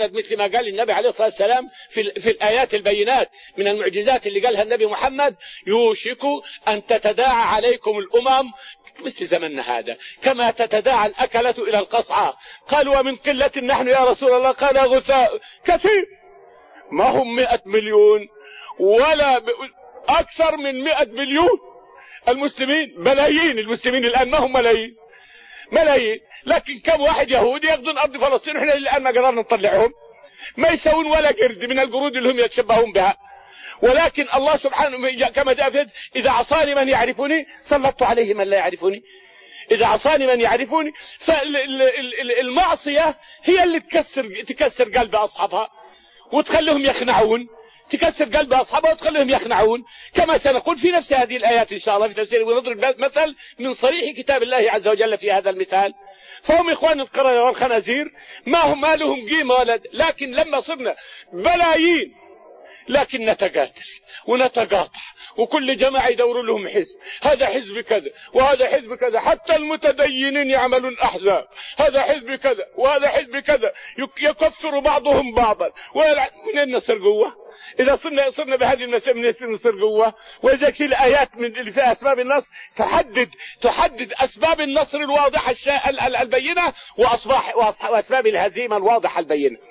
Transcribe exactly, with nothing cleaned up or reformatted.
مسند مثل ما قال النبي عليه الصلاة والسلام في, في الآيات البينات من المعجزات اللي قالها النبي محمد: يوشك أن تتداعى عليكم الأمم مثل زمننا هذا كما تتداعى الأكلة إلى القصعة. قال: ومن قلة نحن يا رسول الله؟ قال: غثاء كثير. ما هم مئة مليون ولا أكثر من مئة مليون المسلمين، ملايين المسلمين الآن، ما هم ملايين ملايين، لكن كم واحد يهودي ياخذون أرض فلسطين وإحنا الآن ما قدرنا نطلعهم؟ ما يسوون ولا قرد من القرود اللي هم يتشبهون بها. ولكن الله سبحانه كما جاء: إذا عصاني من يعرفني سلطت عليه من لا يعرفني. إذا عصاني من يعرفني. فالمعصية هي اللي تكسر تكسر قلب أصحابها وتخليهم يخنعون، تكسر قلب أصحابها وتخليهم يخنعون، كما سنقول في نفس هذه الآيات إن شاء الله في تفسير، ونضرب مثل من صريح كتاب الله عز وجل في هذا المثال. فهم إخوان القردة والخنازير، ما هم ما لهم قيمة ولد، لكن لما صرنا بلايين لكن نتقاتل ونتقاطع، وكل جماعة يدوروا لهم حزب، هذا حزب كذا وهذا حزب كذا، حتى المتدينين يعملون أحزاب، هذا حزب كذا وهذا حزب كذا، يكفر بعضهم بعضا. من نصر قوة؟ إذا صرنا صرنا بهذه المسألة نصر قوة. وإذا في الآيات من اللي فيها أسباب النصر تحدد تحدد أسباب النصر الواضحة البينة وأسباب الهزيمة الواضحة البينة.